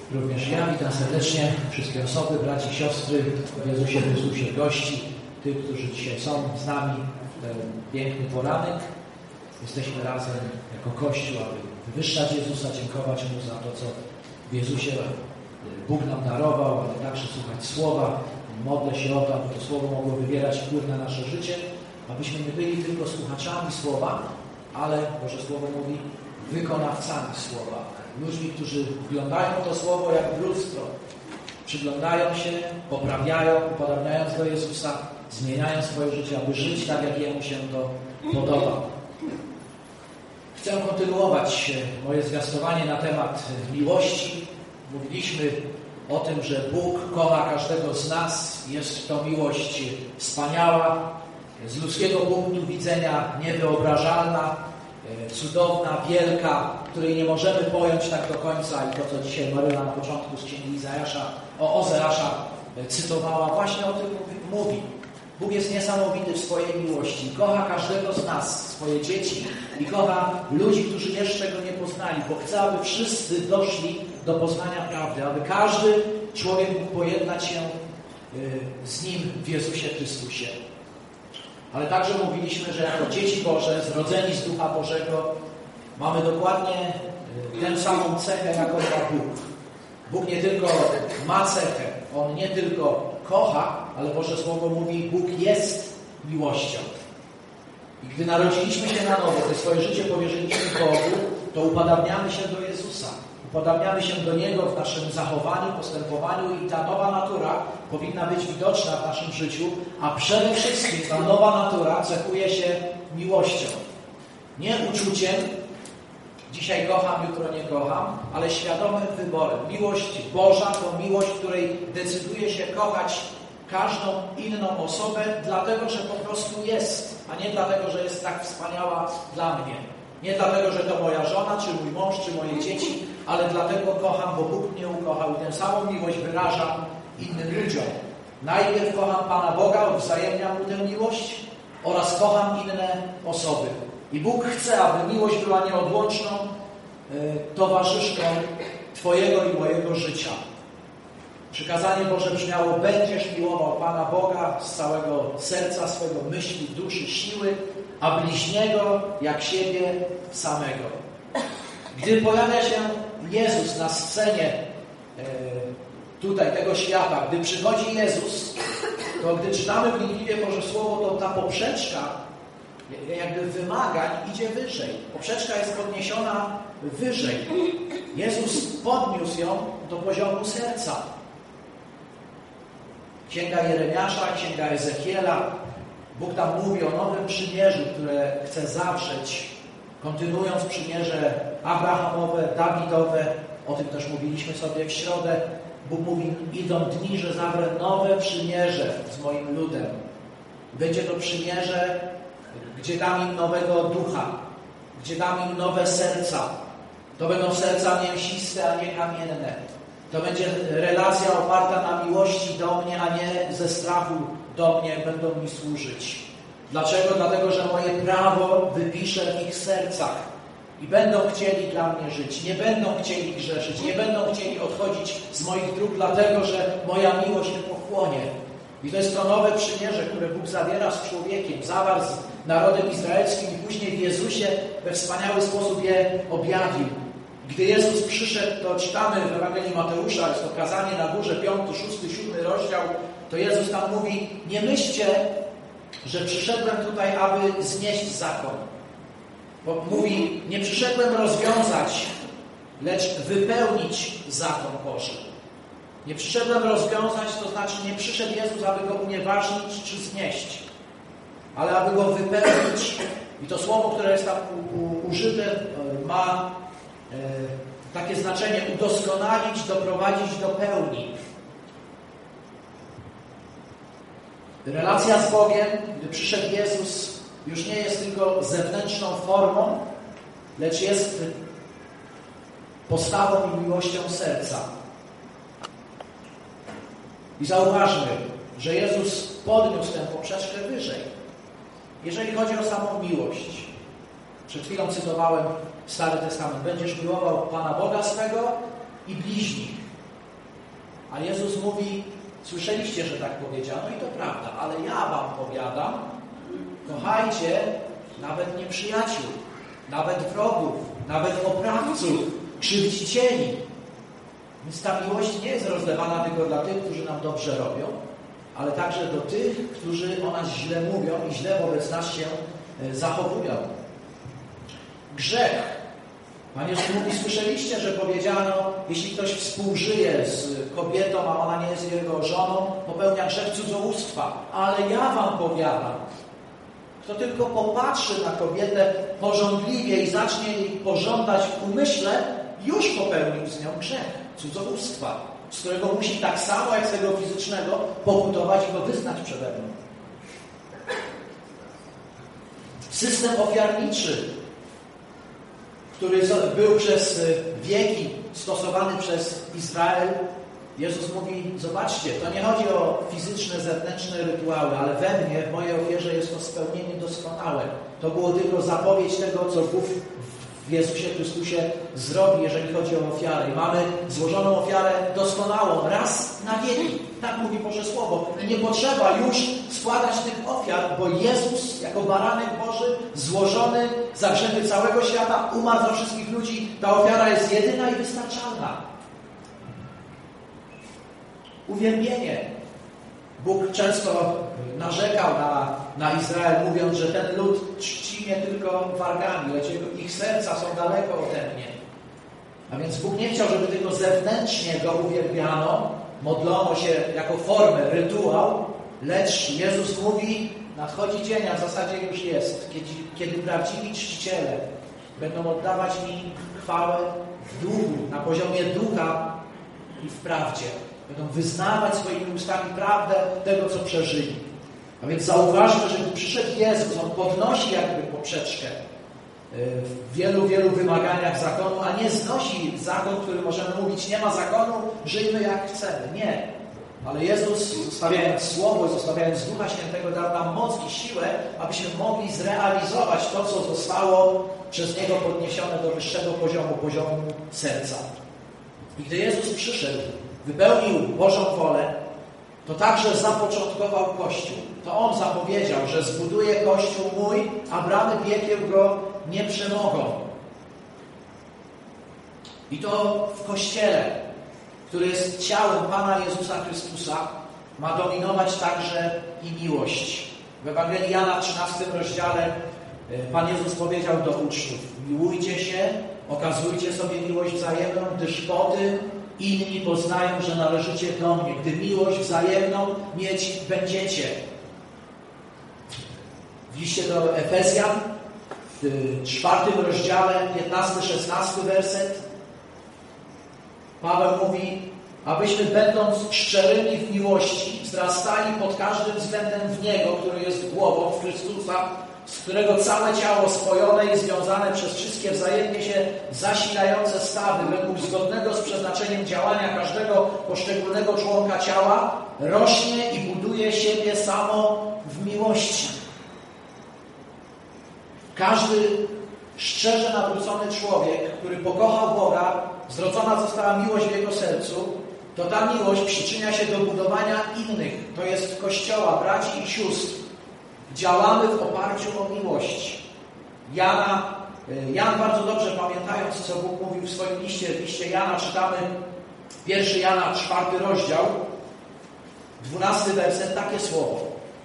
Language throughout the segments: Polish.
Również ja witam serdecznie wszystkie osoby, braci, siostry w Jezusie Chrystusie, gości, tych, którzy dzisiaj są z nami w ten piękny poranek. Jesteśmy razem jako Kościół, aby wywyższać Jezusa, dziękować Mu za to, co w Jezusie Bóg nam darował, ale także słuchać Słowa. Modlę się o to, aby to Słowo mogło wywierać wpływ na nasze życie, abyśmy nie byli tylko słuchaczami Słowa, ale Boże Słowo mówi wykonawcami Słowa. Ludźmi, którzy wglądają to Słowo jak w lustro. Przyglądają się, poprawiają, upodabniając do Jezusa, zmieniają swoje życie, aby żyć tak, jak Jemu się to podoba. Chcę kontynuować moje zwiastowanie na temat miłości. Mówiliśmy o tym, że Bóg kocha każdego z nas. Jest to miłość wspaniała, z ludzkiego punktu widzenia niewyobrażalna, cudowna, wielka, której nie możemy pojąć tak do końca i to, co dzisiaj Maryla na początku z księgi Ozeasza cytowała, właśnie o tym mówi. Bóg jest niesamowity w swojej miłości. Kocha każdego z nas, swoje dzieci i kocha ludzi, którzy jeszcze Go nie poznali, bo chce, aby wszyscy doszli do poznania prawdy, aby każdy człowiek mógł pojednać się z Nim w Jezusie Chrystusie. Ale także mówiliśmy, że jako dzieci Boże, zrodzeni z Ducha Bożego, mamy dokładnie tę samą cechę, jaką ma Bóg. Bóg nie tylko ma cechę, On nie tylko kocha, ale Boże Słowo mówi, Bóg jest miłością. I gdy narodziliśmy się na nowo, gdy swoje życie powierzyliśmy Bogu, to upodabniamy się do Jezusa. Upodabniamy się do Niego w naszym zachowaniu, postępowaniu i ta nowa natura powinna być widoczna w naszym życiu, a przede wszystkim ta nowa natura cechuje się miłością. Nie uczuciem, dzisiaj kocham, jutro nie kocham, ale świadomym wyborem. Miłość Boża to miłość, w której decyduje się kochać każdą inną osobę, dlatego, że po prostu jest, a nie dlatego, że jest tak wspaniała dla mnie. Nie dlatego, że to moja żona, czy mój mąż, czy moje dzieci, ale dlatego kocham, bo Bóg mnie ukochał i tę samą miłość wyrażam innym ludziom. Najpierw kocham Pana Boga, wzajemniam Mu tę miłość oraz kocham inne osoby. I Bóg chce, aby miłość była nieodłączną towarzyszką Twojego i mojego życia. Przykazanie Boże brzmiało: będziesz miłował Pana Boga z całego serca swego, myśli, duszy, siły, a bliźniego jak siebie samego. Gdy pojawia się Jezus na scenie tutaj tego świata, gdy przychodzi Jezus, to gdy czytamy wnikliwie Boże Słowo, to ta poprzeczka jakby wymagań idzie wyżej. Poprzeczka jest podniesiona wyżej. Jezus podniósł ją do poziomu serca. Księga Jeremiasza, Księga Ezechiela, Bóg tam mówi o nowym przymierzu, które chce zawrzeć, kontynuując przymierze Abrahamowe, Dawidowe. O tym też mówiliśmy sobie w środę. Bóg mówi: idą dni, że zawrę nowe przymierze z moim ludem. Będzie to przymierze, gdzie dam im nowego ducha, gdzie dam im nowe serca. To będą serca mięsiste, a nie kamienne. To będzie relacja oparta na miłości do mnie, a nie ze strachu do mnie będą mi służyć. Dlaczego? Dlatego, że moje prawo wypiszę w ich sercach i będą chcieli dla mnie żyć. Nie będą chcieli grzeszyć, nie będą chcieli odchodzić z moich dróg, dlatego, że moja miłość nie pochłonie. I to jest to nowe przymierze, które Bóg zawiera z człowiekiem, zawarł z narodem izraelskim i później w Jezusie we wspaniały sposób je objawił. Gdy Jezus przyszedł, to czytamy w Ewangelii Mateusza, jest to kazanie na górze, 5., 6., 7. rozdział, to Jezus tam mówi: nie myślcie, że przyszedłem tutaj, aby znieść zakon. Bo mówi: nie przyszedłem rozwiązać, lecz wypełnić zakon Boży. Nie przyszedłem rozwiązać, to znaczy nie przyszedł Jezus, aby go unieważnić czy znieść, ale aby go wypełnić. I to słowo, które jest tam użyte, ma takie znaczenie: udoskonalić, doprowadzić do pełni. Relacja z Bogiem, gdy przyszedł Jezus, już nie jest tylko zewnętrzną formą, lecz jest postawą i miłością serca. I zauważmy, że Jezus podniósł tę poprzeczkę wyżej. Jeżeli chodzi o samą miłość, przed chwilą cytowałem Stary Testament: będziesz miłował Pana Boga swego i bliźnich. A Jezus mówi, słyszeliście, że tak powiedziano i to prawda, ale ja wam powiadam, kochajcie nawet nieprzyjaciół, nawet wrogów, nawet oprawców, krzywdzicieli. Więc ta miłość nie jest rozlewana tylko dla tych, którzy nam dobrze robią, ale także do tych, którzy o nas źle mówią i źle wobec nas się zachowują. Grzech. Pan Jezus mówi, słyszeliście, że powiedziano, jeśli ktoś współżyje z kobietą, a ona nie jest jego żoną, popełnia grzech cudzołóstwa. Ale ja wam powiadam, kto tylko popatrzy na kobietę pożądliwie i zacznie jej pożądać w umyśle, już popełnił z nią grzech cudzołóstwa, z którego musi tak samo jak z tego fizycznego pokutować i go wyznać przede mną. System ofiarniczy, który był przez wieki stosowany przez Izrael, Jezus mówi, zobaczcie, to nie chodzi o fizyczne, zewnętrzne rytuały, ale we mnie, w mojej ofierze jest to spełnienie doskonałe. To było tylko zapowiedź tego, co Bóg w Jezusie Chrystusie zrobi, jeżeli chodzi o ofiarę. I mamy złożoną ofiarę doskonałą, raz na wieki. Tak mówi Boże Słowo. I nie potrzeba już składać tych ofiar, bo Jezus jako baranek Boży, złożony za grzechy całego świata, umarł za wszystkich ludzi. Ta ofiara jest jedyna i wystarczalna. Uwielbienie. Bóg często narzekał na Izrael, mówiąc, że ten lud czci mnie tylko wargami, lecz ich serca są daleko ode mnie. A więc Bóg nie chciał, żeby tylko zewnętrznie Go uwielbiano, modlono się jako formę, rytuał, lecz Jezus mówi, nadchodzi dzień, a w zasadzie już jest, kiedy prawdziwi czciciele będą oddawać mi chwałę w duchu, na poziomie ducha i w prawdzie. Będą wyznawać swoimi ustami prawdę tego, co przeżyli. A więc zauważmy, że gdy przyszedł Jezus, On podnosi jakby poprzeczkę w wielu, wielu wymaganiach zakonu, a nie znosi zakon, który możemy mówić, nie ma zakonu, żyjmy jak chcemy. Nie. Ale Jezus, zostawiając Słowo, zostawiając Ducha Świętego, dał nam moc i siłę, abyśmy mogli zrealizować to, co zostało przez Niego podniesione do wyższego poziomu serca. I gdy Jezus przyszedł, wypełnił Bożą wolę, to także zapoczątkował Kościół. To On zapowiedział, że zbuduje Kościół mój, a bramy piekieł go nie przemogą. I to w Kościele, który jest ciałem Pana Jezusa Chrystusa, ma dominować także i miłość. W Ewangelii Jana w 13 rozdziale Pan Jezus powiedział do uczniów: miłujcie się, okazujcie sobie miłość wzajemną, gdyż po tym inni poznają, że należycie do mnie, gdy miłość wzajemną mieć będziecie. W liście do Efezjan, w 4 rozdziale, 15-16 werset, Paweł mówi, abyśmy będąc szczerymi w miłości, wzrastali pod każdym względem w Niego, który jest głową, w Chrystusa, z którego całe ciało spojone i związane przez wszystkie wzajemnie się zasilające stawy, według zgodnego z przeznaczeniem działania każdego poszczególnego członka ciała, rośnie i buduje siebie samo w miłości. Każdy szczerze nawrócony człowiek, który pokochał Boga, zrodzona została miłość w jego sercu, to ta miłość przyczynia się do budowania innych, to jest Kościoła, braci i sióstr. Działamy w oparciu o miłość. Jan bardzo dobrze pamiętając, co Bóg mówił w swoim liście, w liście Jana czytamy 1 Jana 4 rozdział, 12 werset, takie słowo.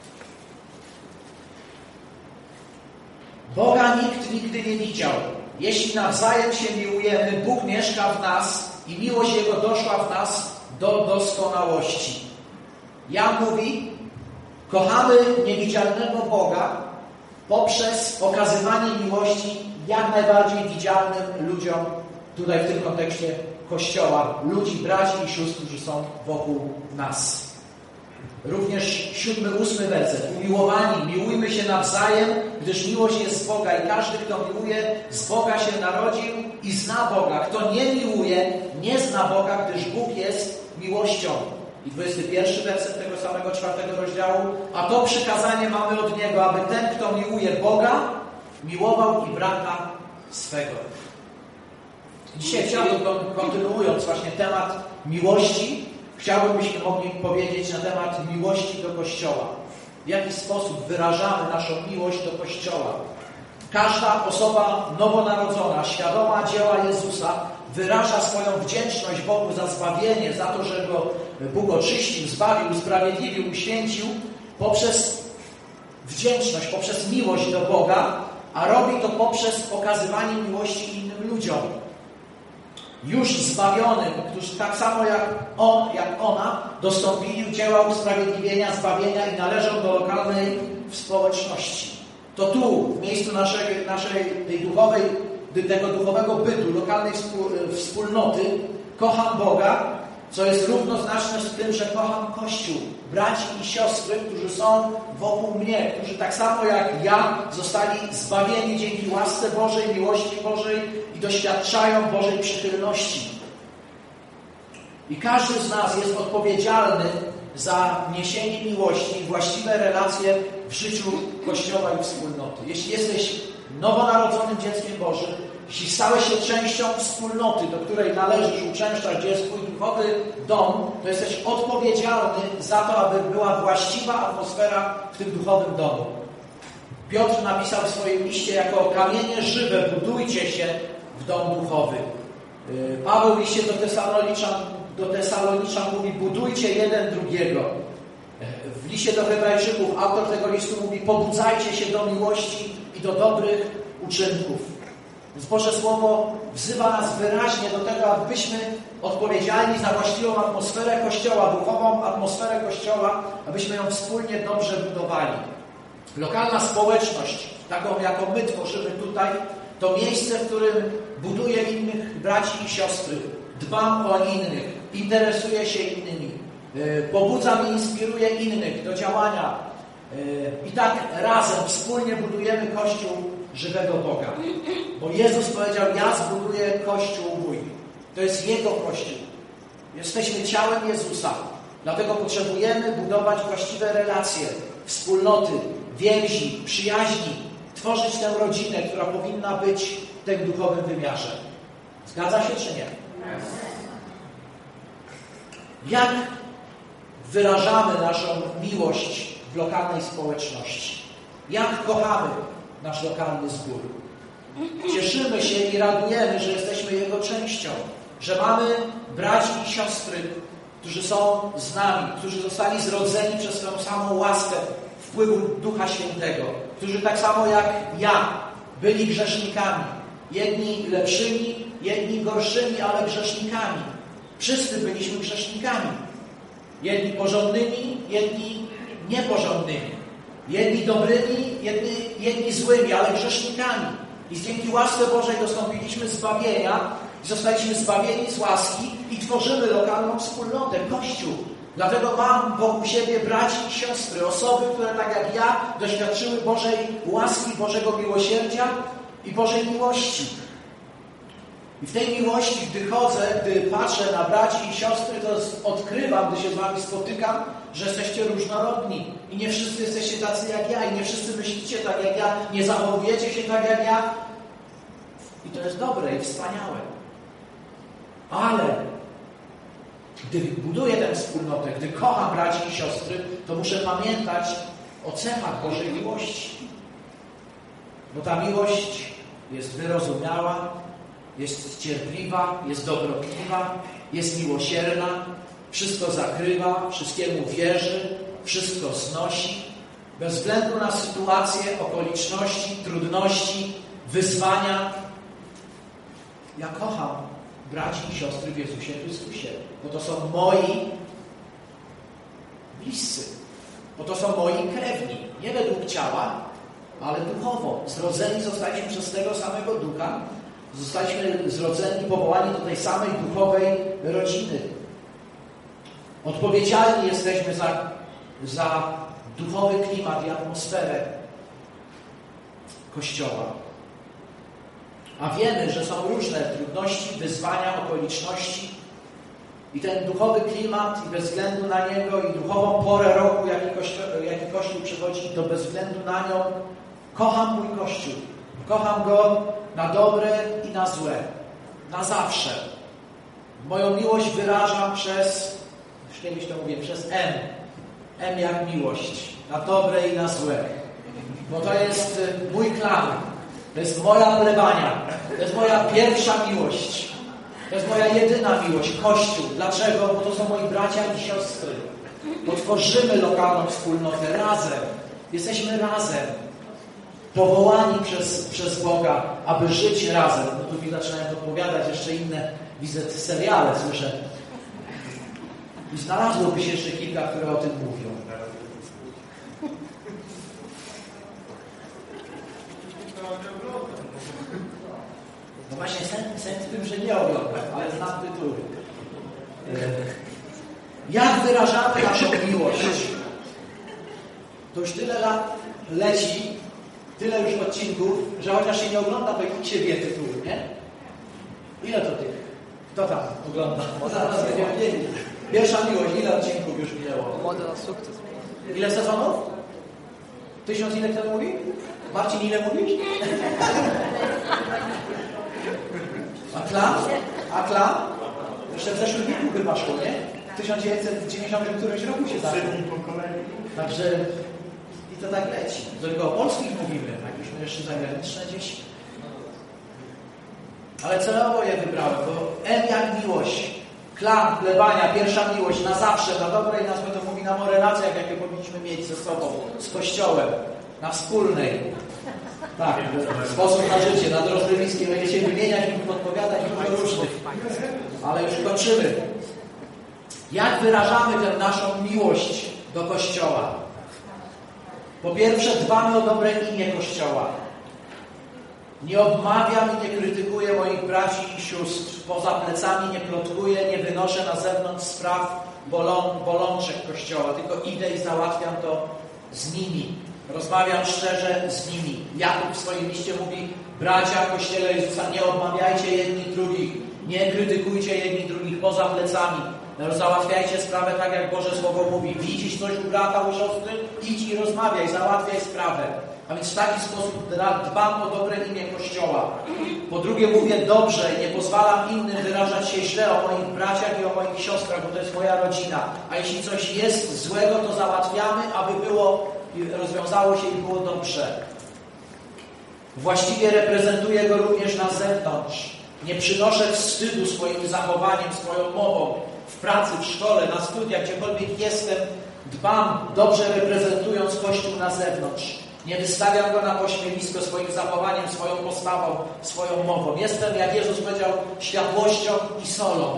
Boga nikt nigdy nie widział. Jeśli nawzajem się miłujemy, Bóg mieszka w nas i miłość Jego doszła w nas do doskonałości. Jan mówi, kochamy niewidzialnego Boga poprzez okazywanie miłości jak najbardziej widzialnym ludziom, tutaj w tym kontekście Kościoła, ludzi, braci i sióstr, którzy są wokół nas. Również 7-8 werset. Umiłowani, miłujmy się nawzajem, gdyż miłość jest z Boga i każdy, kto miłuje, z Boga się narodził i zna Boga. Kto nie miłuje, nie zna Boga, gdyż Bóg jest miłością. I 21 werset tego samego 4 rozdziału. A to przykazanie mamy od Niego, aby ten, kto miłuje Boga, miłował i brata swego. Dzisiaj chciałbym, kontynuując właśnie temat miłości, chciałbym, byśmy mogli powiedzieć na temat miłości do Kościoła. W jaki sposób wyrażamy naszą miłość do Kościoła. Każda osoba nowonarodzona, świadoma dzieła Jezusa, wyraża swoją wdzięczność Bogu za zbawienie, za to, że go Bóg oczyścił, zbawił, usprawiedliwił, uświęcił poprzez wdzięczność, poprzez miłość do Boga, a robi to poprzez pokazywanie miłości innym ludziom. Już zbawionym, którzy tak samo jak on, jak ona, dostąpili dzieła usprawiedliwienia, zbawienia i należą do lokalnej społeczności. To tu, w miejscu tego duchowego bytu, lokalnej wspólnoty, kocham Boga, co jest równoznaczne z tym, że kocham Kościół, braci i siostry, którzy są wokół mnie, którzy tak samo jak ja zostali zbawieni dzięki łasce Bożej, miłości Bożej i doświadczają Bożej przychylności. I każdy z nas jest odpowiedzialny za niesienie miłości i właściwe relacje w życiu Kościoła i wspólnoty. Jeśli jesteś nowonarodzonym dzieckiem Bożym, jeśli stałeś się częścią wspólnoty, do której należysz, uczęszczasz, gdzie jest Twój duchowy dom, to jesteś odpowiedzialny za to, aby była właściwa atmosfera w tym duchowym domu. Piotr napisał w swoim liście, jako kamienie żywe budujcie się w dom duchowy. Paweł w liście do Tesaloniczan mówi, budujcie jeden drugiego. W liście do Hebrajczyków autor tego listu mówi, pobudzajcie się do miłości i do dobrych uczynków. Więc Boże Słowo wzywa nas wyraźnie do tego, abyśmy odpowiedzialni za właściwą atmosferę Kościoła, duchową atmosferę Kościoła, abyśmy ją wspólnie dobrze budowali. Lokalna społeczność, taką jaką my tworzymy tutaj, to miejsce, w którym buduję innych braci i siostry, dbam o innych, interesuję się innymi, pobudzam i inspiruję innych do działania. I tak razem, wspólnie budujemy Kościół żywego Boga. Bo Jezus powiedział, ja zbuduję Kościół mój. To jest Jego Kościół. Jesteśmy ciałem Jezusa. Dlatego potrzebujemy budować właściwe relacje, wspólnoty, więzi, przyjaźni, tworzyć tę rodzinę, która powinna być w tym duchowym wymiarze. Zgadza się czy nie? Jak wyrażamy naszą miłość w lokalnej społeczności? Jak kochamy nasz lokalny zbór? Cieszymy się i radujemy, że jesteśmy jego częścią, że mamy braci i siostry, którzy są z nami, którzy zostali zrodzeni przez tę samą łaskę wpływu Ducha Świętego, którzy tak samo jak ja byli grzesznikami, jedni lepszymi, jedni gorszymi, ale grzesznikami. Wszyscy byliśmy grzesznikami. Jedni porządnymi, jedni nieporządnymi. Jedni dobrymi, jedni złymi, ale grzesznikami. I dzięki łasce Bożej dostąpiliśmy zbawienia, zostaliśmy zbawieni z łaski i tworzymy lokalną wspólnotę, Kościół. Dlatego mam wokół siebie braci i siostry, osoby, które tak jak ja doświadczyły Bożej łaski, Bożego miłosierdzia i Bożej miłości. I w tej miłości, gdy patrzę na braci i siostry, to odkrywam, gdy się z wami spotykam, że jesteście różnorodni. I nie wszyscy jesteście tacy jak ja. I nie wszyscy myślicie tak jak ja. Nie zachowujecie się tak jak ja. I to jest dobre i wspaniałe. Ale gdy buduję tę wspólnotę, gdy kocham braci i siostry, to muszę pamiętać o cechach Bożej miłości. Bo ta miłość jest wyrozumiała, jest cierpliwa, jest dobrotliwa, jest miłosierna, wszystko zakrywa, wszystkiemu wierzy, wszystko znosi, bez względu na sytuacje, okoliczności, trudności, wyzwania. Ja kocham braci i siostry w Jezusie Chrystusie, bo to są moi bliscy, bo to są moi krewni, nie według ciała, ale duchowo. Zrodzeni zostaliśmy przez tego samego Ducha, zostaliśmy zrodzeni, powołani do tej samej duchowej rodziny. Odpowiedzialni jesteśmy za duchowy klimat i atmosferę Kościoła. A wiemy, że są różne trudności, wyzwania, okoliczności i ten duchowy klimat i bez względu na niego i duchową porę roku, jaki Kościół przychodzi, to bez względu na nią kocham mój Kościół. Kocham go na dobre i na złe. Na zawsze. Moją miłość wyrażam przez kiedyś to mówię, przez M. M jak miłość. Na dobre i na złe. Bo to jest mój klan. To jest moja plebania. To jest moja pierwsza miłość. To jest moja jedyna miłość. Kościół. Dlaczego? Bo to są moi bracia i siostry. Bo tworzymy lokalną wspólnotę razem. Jesteśmy razem. Powołani przez Boga, aby żyć razem. No tu mi zaczynają odpowiadać jeszcze inne, widzę seriale, słyszę. I znalazłoby się jeszcze kilka, które o tym mówią. No właśnie, sens w tym, że nie oglądam, ale znam tytuły. Jak wyrażamy naszą miłość? To już tyle lat leci, tyle już odcinków, że chociaż się nie ogląda, to i się wie tytuły, nie? Ile to tych? Kto tam ogląda? Zaraz będziemy wiedzieć. Pierwsza miłość, ile odcinków już minęło? Moda na sukces. Ile sezonów? 1000 ile kto mówi? Marcin, ile mówisz? A klan? Jeszcze w zeszłym wieku chyba szło, nie? W 1990 którymś roku się zaczął. Także i to tak leci. Tylko o polskich mówimy, tak już jeszcze zagraniczne gdzieś. Ale celowo je wybrałem, bo M jak miłość, klan, plebania, pierwsza miłość, na zawsze, na dobre i na złe, to mówi nam o relacjach, jakie powinniśmy mieć ze sobą, z Kościołem, na wspólnej. Tak, sposób na życie, na drodze bliskie, będziecie wymieniać i podpowiadać dużo różnych. Ale już kończymy. Jak wyrażamy tę naszą miłość do Kościoła? Po pierwsze, dbamy o dobre imię Kościoła. Nie obmawiam i nie krytykuję moich braci i sióstr. Poza plecami nie plotkuję, nie wynoszę na zewnątrz spraw bolączek Kościoła, tylko idę i załatwiam to z nimi. Rozmawiam szczerze z nimi. Jakub w swoim liście mówi: bracia w Kościele Jezusa, nie obmawiajcie jedni drugich, nie krytykujcie jedni drugich poza plecami. Załatwiajcie sprawę tak, jak Boże Słowo mówi. Widzisz coś u brata, u siostry? Idź i rozmawiaj, załatwiaj sprawę. A więc w taki sposób dbam o dobre imię Kościoła. Po drugie, mówię dobrze i nie pozwalam innym wyrażać się źle o moich braciach i o moich siostrach, bo to jest moja rodzina. A jeśli coś jest złego, to załatwiamy, aby rozwiązało się i było dobrze. Właściwie reprezentuję go również na zewnątrz. Nie przynoszę wstydu swoim zachowaniem, swoją mową, w pracy, w szkole, na studiach, gdziekolwiek jestem. Dbam, dobrze reprezentując Kościół na zewnątrz. Nie wystawiam go na pośmiewisko swoim zachowaniem, swoją postawą, swoją mową. Jestem, jak Jezus powiedział, światłością i solą.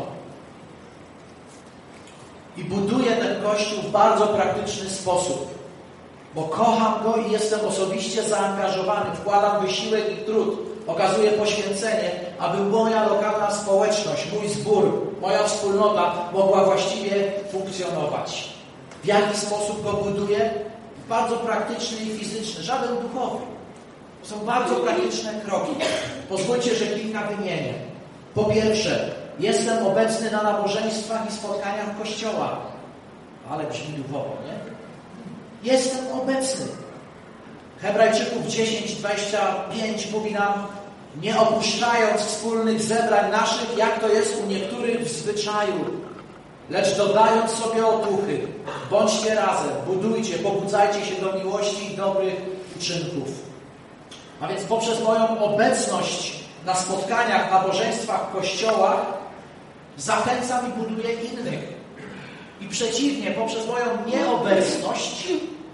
I buduję ten Kościół w bardzo praktyczny sposób. Bo kocham go i jestem osobiście zaangażowany. Wkładam wysiłek i trud. Okazuję poświęcenie, aby moja lokalna społeczność, mój zbór, moja wspólnota mogła właściwie funkcjonować. W jaki sposób go buduję? Bardzo praktyczny i fizyczny, żaden duchowy. To są bardzo praktyczne kroki. Pozwólcie, że kilka wymienię. Po pierwsze, jestem obecny na nabożeństwach i spotkaniach Kościoła. Ale brzmi duchowo, nie? Jestem obecny. Hebrajczyków 10:25 mówi nam: nie opuszczając wspólnych zebrań naszych, jak to jest u niektórych w zwyczaju, lecz dodając sobie otuchy. Bądźcie razem, budujcie, pobudzajcie się do miłości i dobrych uczynków. A więc poprzez moją obecność na spotkaniach, nabożeństwach, kościołach zachęcam i buduję innych. I przeciwnie, poprzez moją nieobecność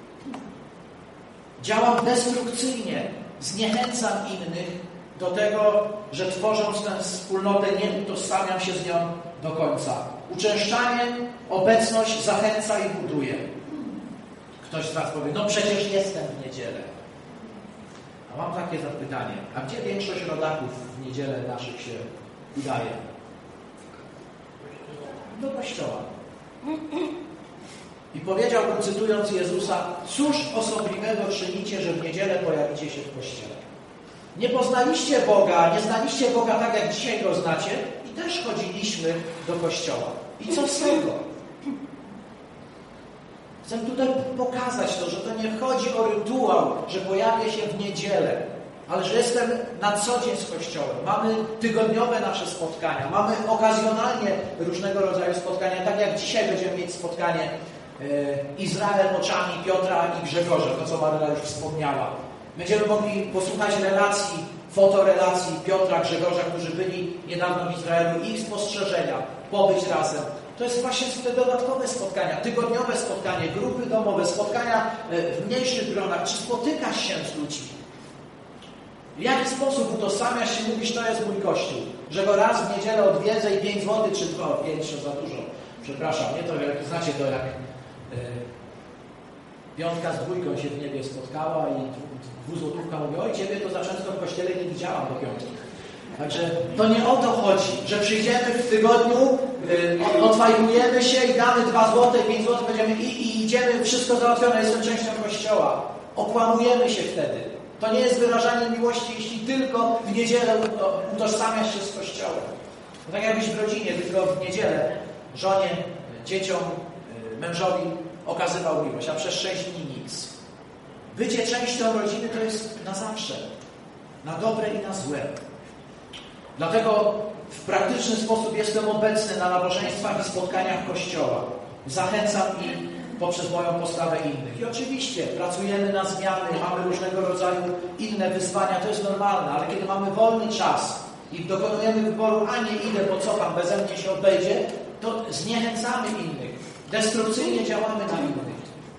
działam destrukcyjnie, zniechęcam innych do tego, że tworząc tę wspólnotę nie utożsamiam się z nią do końca. Uczęszczanie, obecność zachęca i buduje. Ktoś z was powie: no przecież jestem w niedzielę. A mam takie zapytanie: a gdzie większość rodaków w niedzielę naszych się udaje? Do kościoła. I powiedział, cytując Jezusa: cóż osobliwego czynicie, że w niedzielę pojawicie się w kościele? Nie poznaliście Boga, nie znaliście Boga tak, jak dzisiaj go znacie, i też chodziliśmy do kościoła. I co z tego? Chcę tutaj pokazać to, że to nie chodzi o rytuał, że pojawię się w niedzielę. ale że jestem na co dzień z Kościołem. Mamy tygodniowe nasze spotkania, mamy okazjonalnie różnego rodzaju spotkania, tak jak dzisiaj będziemy mieć spotkanie Izrael oczami Piotra i Grzegorza, to co Maryla już wspomniała. Będziemy mogli posłuchać relacji, fotorelacji Piotra, Grzegorza, którzy byli niedawno w Izraelu, ich spostrzeżenia, pobyć razem. To jest właśnie te dodatkowe spotkania, tygodniowe spotkanie, grupy domowe, spotkania w mniejszych gronach. Czy spotykasz się z ludźmi? W jaki sposób utożsamiasz się, mówisz, to jest mój Kościół, że go raz w niedzielę odwiedzę i 5 zł, czy 2, 5 to za dużo. Przepraszam, nie to jak znacie to, jak piątka z dwójką się w niebie spotkała i 2-złotówka mówi, oj, ciebie to za często w kościele nie widziałam do piątki. Także to nie o to chodzi, że przyjdziemy w tygodniu, odfajmujemy się i damy 2 zł, 5 zł, będziemy i idziemy, wszystko załatwione, jestem częścią Kościoła. Okłamujemy się wtedy. To nie jest wyrażanie miłości, jeśli tylko w niedzielę utożsamiasz się z Kościołem. No tak jakbyś w rodzinie, tylko w niedzielę żonie, dzieciom, mężowi okazywał miłość, a przez 6 dni nic. Bycie częścią rodziny to jest na zawsze. Na dobre i na złe. Dlatego w praktyczny sposób jestem obecny na nabożeństwach i spotkaniach Kościoła. Zachęcam i poprzez moją postawę innych. I oczywiście pracujemy na zmiany, mamy różnego rodzaju inne wyzwania, to jest normalne, ale kiedy mamy wolny czas i dokonujemy wyboru, a nie idę, bo co Pan beze mnie się obejdzie, to zniechęcamy innych. Destrukcyjnie działamy na innych.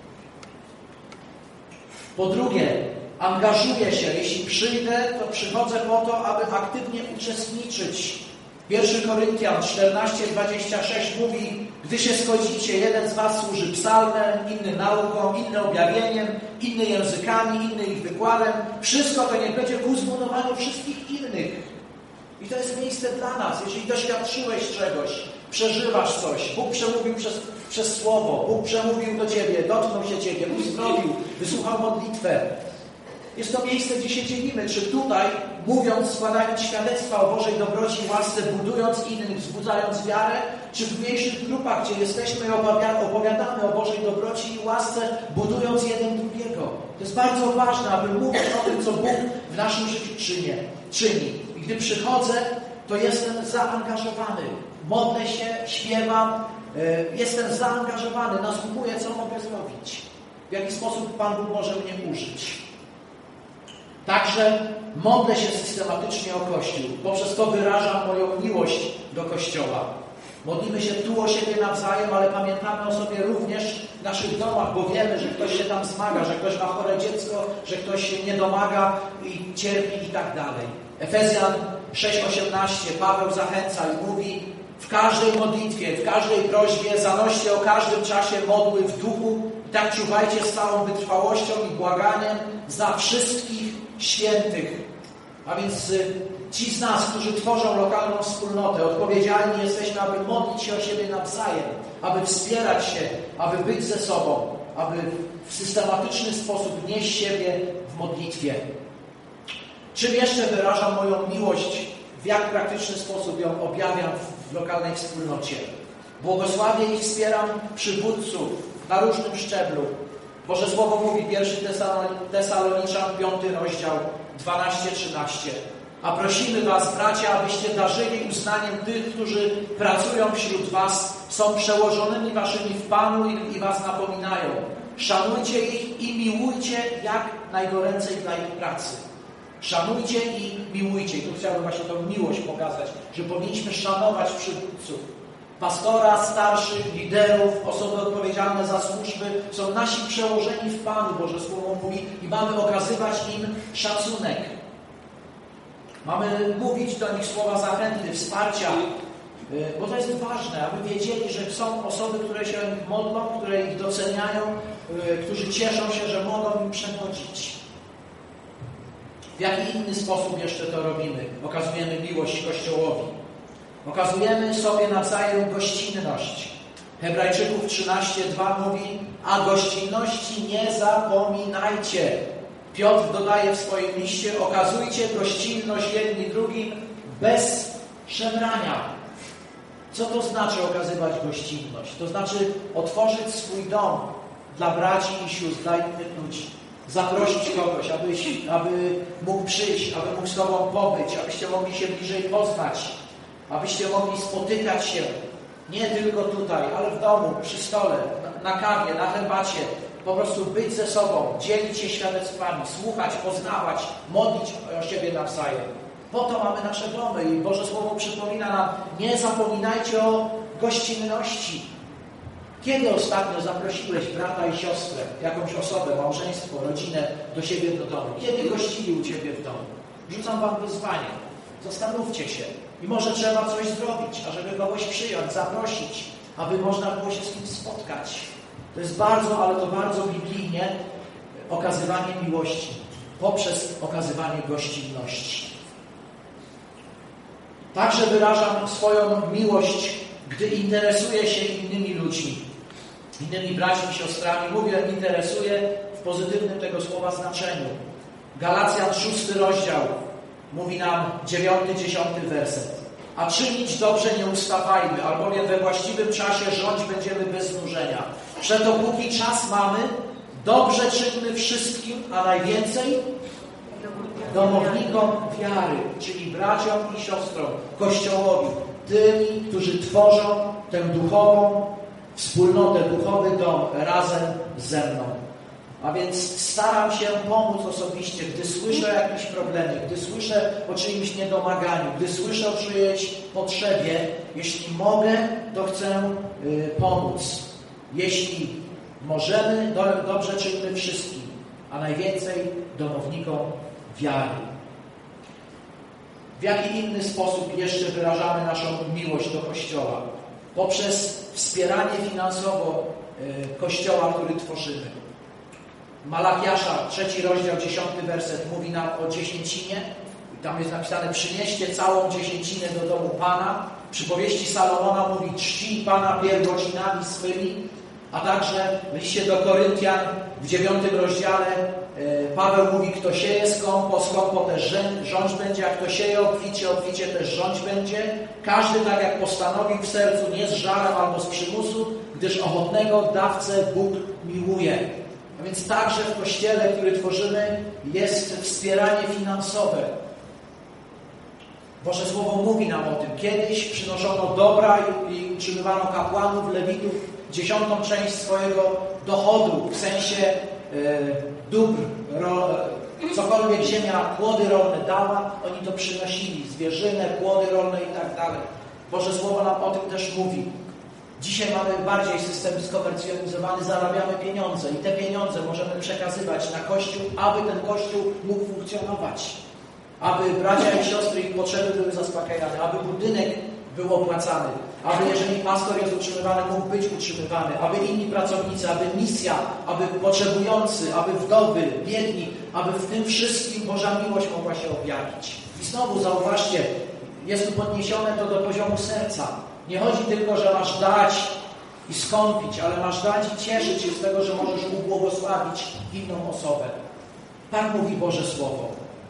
Po drugie, angażuję się. Jeśli przyjdę, to przychodzę po to, aby aktywnie uczestniczyć. 1 Koryntian 14:26 mówi, gdy się schodzicie, jeden z was służy psalmem, inny nauką, inny objawieniem, inny językami, inny ich wykładem. Wszystko to niech będzie ku zbudowaniu wszystkich innych. I to jest miejsce dla nas. Jeżeli doświadczyłeś czegoś, przeżywasz coś, Bóg przemówił przez Słowo, Bóg przemówił do Ciebie, dotknął się Ciebie, uzdrowił, wysłuchał modlitwę. Jest to miejsce, gdzie się dzielimy, czy tutaj, mówiąc, składając świadectwa o Bożej dobroci i łasce, budując innych, wzbudzając wiarę, czy w mniejszych grupach, gdzie jesteśmy i opowiadamy o Bożej dobroci i łasce, budując jeden drugiego. To jest bardzo ważne, aby mówić o tym, co Bóg w naszym życiu czyni. I gdy przychodzę, to jestem zaangażowany. Modlę się, śpiewam, jestem zaangażowany, nasłuchuję, co mogę zrobić. W jaki sposób Pan Bóg może mnie użyć. Także modlę się systematycznie o Kościół. Poprzez to wyrażam moją miłość do Kościoła. Modlimy się tu o siebie nawzajem, ale pamiętamy o sobie również w naszych domach, bo wiemy, że ktoś się tam zmaga, że ktoś ma chore dziecko, że ktoś się nie domaga i cierpi i tak dalej. Efezjan 6:18 Paweł zachęca i mówi, w każdej modlitwie, w każdej prośbie zanoście o każdym czasie modły w duchu i tak czuwajcie z całą wytrwałością i błaganiem za wszystkich świętych. A więc ci z nas, którzy tworzą lokalną wspólnotę, odpowiedzialni jesteśmy, aby modlić się o siebie nawzajem, aby wspierać się, aby być ze sobą, aby w systematyczny sposób nieść siebie w modlitwie. Czym jeszcze wyrażam moją miłość, w jak praktyczny sposób ją objawiam w lokalnej wspólnocie? Błogosławię i wspieram przywódców na różnym szczeblu. Boże Słowo mówi 1 Tesaloniczan 5 rozdział 12-13. A prosimy was, bracia, abyście darzyli uznaniem tych, którzy pracują wśród was, są przełożonymi waszymi w Panu i was napominają. Szanujcie ich i miłujcie jak najgoręcej dla ich pracy. Szanujcie i miłujcie. I tu chciałbym właśnie tą miłość pokazać, że powinniśmy szanować przywódców. Pastora, starszych, liderów, osoby odpowiedzialne za służby są nasi przełożeni w Panu, Boże Słowo mówi, i mamy okazywać im szacunek. Mamy mówić do nich słowa zachęty, wsparcia, bo to jest ważne, aby wiedzieli, że są osoby, które się o nich modlą, które ich doceniają, którzy cieszą się, że mogą im przewodzić. W jaki inny sposób jeszcze to robimy? Okazujemy miłość Kościołowi. Okazujemy sobie nawzajem gościnność. Hebrajczyków 13:2 mówi, a gościnności nie zapominajcie. Piotr dodaje w swoim liście, okazujcie gościnność jedni drugim bez szemrania. Co to znaczy okazywać gościnność? To znaczy otworzyć swój dom dla braci i sióstr, dla innych ludzi. zaprosić kogoś, aby mógł przyjść, aby mógł z Tobą pobyć, abyście mogli się bliżej poznać, abyście mogli spotykać się nie tylko tutaj, ale w domu, przy stole, na kawie, na herbacie, po prostu być ze sobą, dzielić się świadectwami, słuchać, poznawać, modlić o siebie nawzajem. Po to mamy nasze domy i Boże Słowo przypomina nam, nie zapominajcie o gościnności. Kiedy ostatnio zaprosiłeś brata i siostrę, jakąś osobę, małżeństwo, rodzinę do siebie do domu? Kiedy gościli u Ciebie w domu? Rzucam Wam wyzwanie. Zastanówcie się. I może trzeba coś zrobić, ażeby kogoś przyjąć, zaprosić, aby można było się z nim spotkać. To jest bardzo, ale to bardzo biblijnie okazywanie miłości poprzez okazywanie gościnności. Także wyrażam swoją miłość, gdy interesuję się innymi ludźmi, innymi braćmi, siostrami. Mówię, interesuję w pozytywnym tego słowa znaczeniu. Galacjan 6 rozdział mówi nam 9-10 werset. A czynić dobrze nie ustawajmy, albowiem we właściwym czasie rządź będziemy bez znużenia. Przeto póki czas mamy, dobrze czynmy wszystkim, a najwięcej domownikom wiary, czyli braciom i siostrom, Kościołowi, tymi, którzy tworzą tę duchową wspólnotę, duchowy dom razem ze mną. A więc staram się pomóc osobiście, gdy słyszę o jakimś problemie, gdy słyszę o czyimś niedomaganiu, gdy słyszę o czyjejś potrzebie. Jeśli mogę, to chcę pomóc. Jeśli możemy, dobrze czyńmy wszystkim, a najwięcej domownikom wiary. W jaki inny sposób jeszcze wyrażamy naszą miłość do Kościoła? Poprzez wspieranie finansowo Kościoła, który tworzymy. Malachiasza, 3 rozdział, 10 werset mówi nam o dziesięcinie. I tam jest napisane, przynieście całą dziesięcinę do domu Pana. Przypowieści Salomona mówi, czci Pana pierwocinami swymi. A także w liście do Koryntian w 9 rozdziale Paweł mówi, kto sieje skąpo też rządź będzie, a kto sieje obficie też rządź będzie. Każdy tak jak postanowił w sercu, nie z żarem albo z przymusu, gdyż ochotnego dawcę Bóg miłuje. A więc także w Kościele, który tworzymy, jest wspieranie finansowe. Boże Słowo mówi nam o tym. Kiedyś przynoszono dobra i utrzymywano kapłanów, lewitów 10. część swojego dochodu, w sensie dóbr, cokolwiek ziemia, płody rolne dała, oni to przynosili, zwierzynę, płody rolne i tak dalej. Boże Słowo nam o tym też mówi. Dzisiaj mamy bardziej system skomercjalizowany, zarabiamy pieniądze i te pieniądze możemy przekazywać na Kościół, aby ten Kościół mógł funkcjonować. Aby bracia i siostry, ich potrzeby były zaspokajane, aby budynek był opłacany, aby jeżeli pastor jest utrzymywany, mógł być utrzymywany, aby inni pracownicy, aby misja, aby potrzebujący, aby wdowy, biedni, aby w tym wszystkim Boża miłość mogła się objawić. I znowu zauważcie, jest tu podniesione to do poziomu serca. Nie chodzi tylko, że masz dać i skąpić, ale masz dać i cieszyć się z tego, że możesz ubłogosławić inną osobę. Tak mówi Boże Słowo.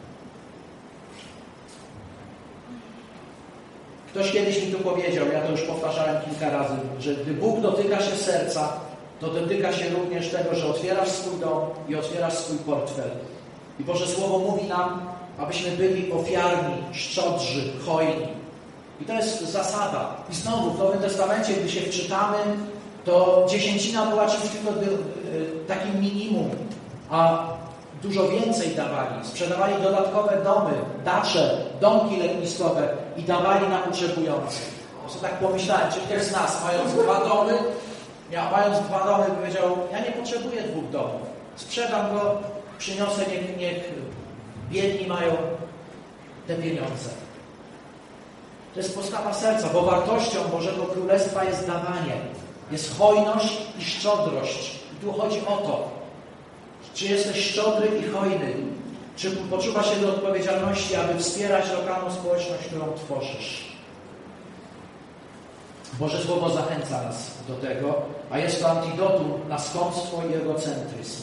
Ktoś kiedyś mi tu powiedział, ja to już powtarzałem kilka razy, że gdy Bóg dotyka się serca, to dotyka się również tego, że otwierasz swój dom i otwierasz swój portfel. I Boże Słowo mówi nam, abyśmy byli ofiarni, szczodrzy, hojni. I to jest zasada. I znowu w Nowym Testamencie, gdy się wczytamy, to dziesięcina była czymś tylko takim minimum, a dużo więcej dawali. Sprzedawali dodatkowe domy, dacze, domki letniskowe i dawali na potrzebujących. Ja sobie tak pomyślałem, czy ktoś z nas, mając dwa domy, powiedział, ja nie potrzebuję 2 domów. Sprzedam go, przyniosę, niech biedni mają te pieniądze. To jest postawa serca, bo wartością Bożego Królestwa jest dawanie. Jest hojność i szczodrość. I tu chodzi o to, czy jesteś szczodry i hojny, czy poczuwasz się do odpowiedzialności, aby wspierać lokalną społeczność, którą tworzysz. Boże Słowo zachęca nas do tego, a jest to antidotum na skąpstwo i egocentryzm.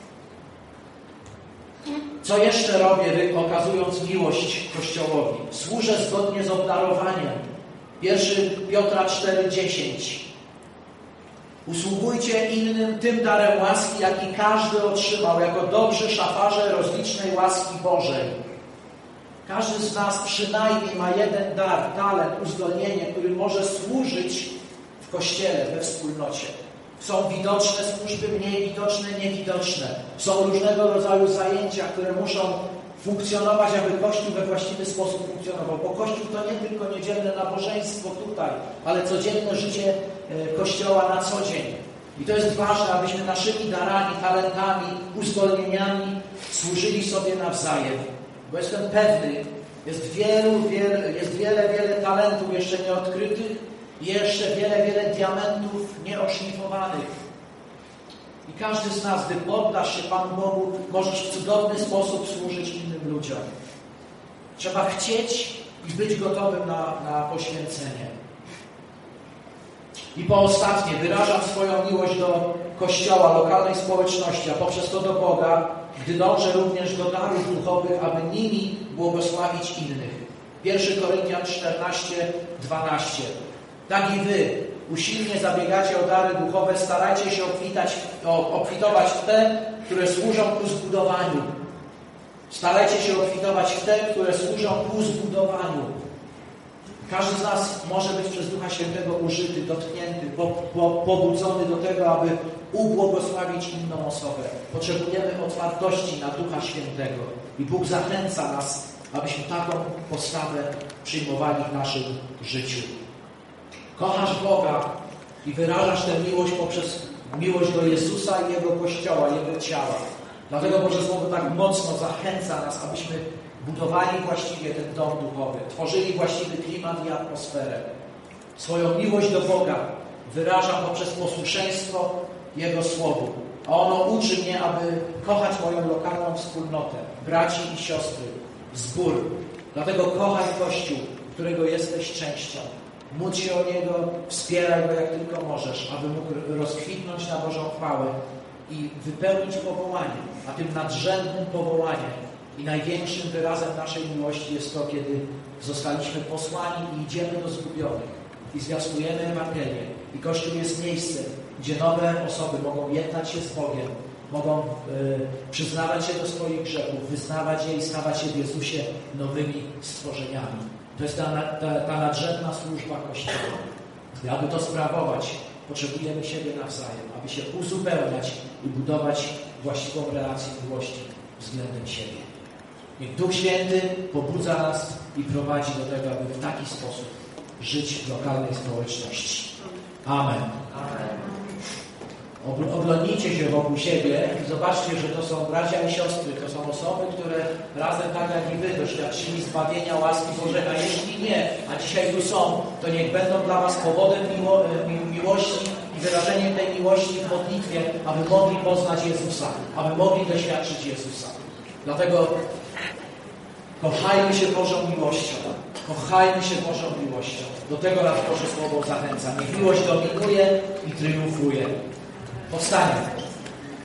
Co jeszcze robię, okazując miłość Kościołowi? Służę zgodnie z obdarowaniem. 1 Piotra 4,10. Usługujcie innym tym darem łaski, jaki każdy otrzymał, jako dobrzy szafarze rozlicznej łaski Bożej. Każdy z nas przynajmniej ma jeden dar, talent, uzdolnienie, który może służyć w Kościele, we wspólnocie. Są widoczne służby, mniej widoczne, niewidoczne. Są różnego rodzaju zajęcia, które muszą funkcjonować, aby Kościół we właściwy sposób funkcjonował. Bo Kościół to nie tylko niedzielne nabożeństwo tutaj, ale codzienne życie Kościoła na co dzień. I to jest ważne, abyśmy naszymi darami, talentami, uzdolnieniami służyli sobie nawzajem. Bo jestem pewny, jest wiele talentów jeszcze nieodkrytych i jeszcze wiele diamentów nieoszlifowanych. I każdy z nas, gdy poddasz się Panu Bogu, możesz w cudowny sposób służyć innym ludziom. Trzeba chcieć i być gotowym na poświęcenie. I po ostatnie, wyrażam swoją miłość do Kościoła, lokalnej społeczności, a poprzez to do Boga, gdy dążę również do darów duchowych, aby nimi błogosławić innych. 1 Koryntian 14:12. Tak i wy usilnie zabiegacie o dary duchowe, starajcie się obfitować w te, które służą ku zbudowaniu. Starajcie się obfitować w te, które służą ku zbudowaniu. Każdy z nas może być przez Ducha Świętego użyty, dotknięty, pobudzony do tego, aby ubłogosławić inną osobę. Potrzebujemy otwartości na Ducha Świętego i Bóg zachęca nas, abyśmy taką postawę przyjmowali w naszym życiu. Kochasz Boga i wyrażasz tę miłość poprzez miłość do Jezusa i Jego Kościoła, Jego ciała. Dlatego Boże Słowo tak mocno zachęca nas, abyśmy budowali właściwie ten dom duchowy, tworzyli właściwy klimat i atmosferę. Swoją miłość do Boga wyrażam poprzez posłuszeństwo Jego Słowu. A ono uczy mnie, aby kochać moją lokalną wspólnotę, braci i siostry, zbór. Dlatego kochaj Kościół, którego jesteś częścią. Módl się o Niego, wspieraj Go jak tylko możesz, aby mógł rozkwitnąć na Bożą chwałę i wypełnić powołanie. A tym nadrzędnym powołaniem i największym wyrazem naszej miłości jest to, kiedy zostaliśmy posłani i idziemy do zgubionych i zwiastujemy Ewangelię. I Kościół jest miejscem, gdzie nowe osoby mogą jednać się z Bogiem, mogą przyznawać się do swoich grzechów, wyznawać je i stawać się w Jezusie nowymi stworzeniami. To jest ta nadrzędna służba Kościoła. I aby to sprawować, potrzebujemy siebie nawzajem, aby się uzupełniać i budować właściwą relację miłości względem siebie. Niech Duch Święty pobudza nas i prowadzi do tego, aby w taki sposób żyć w lokalnej społeczności. Amen. Oglądnijcie się wokół siebie i zobaczcie, że to są bracia i siostry, to są osoby, które razem tak jak i wy doświadczyli zbawienia, łaski Bożej, a jeśli nie, a dzisiaj tu są, to niech będą dla was powodem miłości i wyrażeniem tej miłości w modlitwie, aby mogli poznać Jezusa, aby mogli doświadczyć Jezusa. Dlatego kochajmy się Bożą miłością. Kochajmy się Bożą miłością. Do tego nas Boże Słowo zachęca. Niech miłość dominuje i triumfuje. Powstańmy.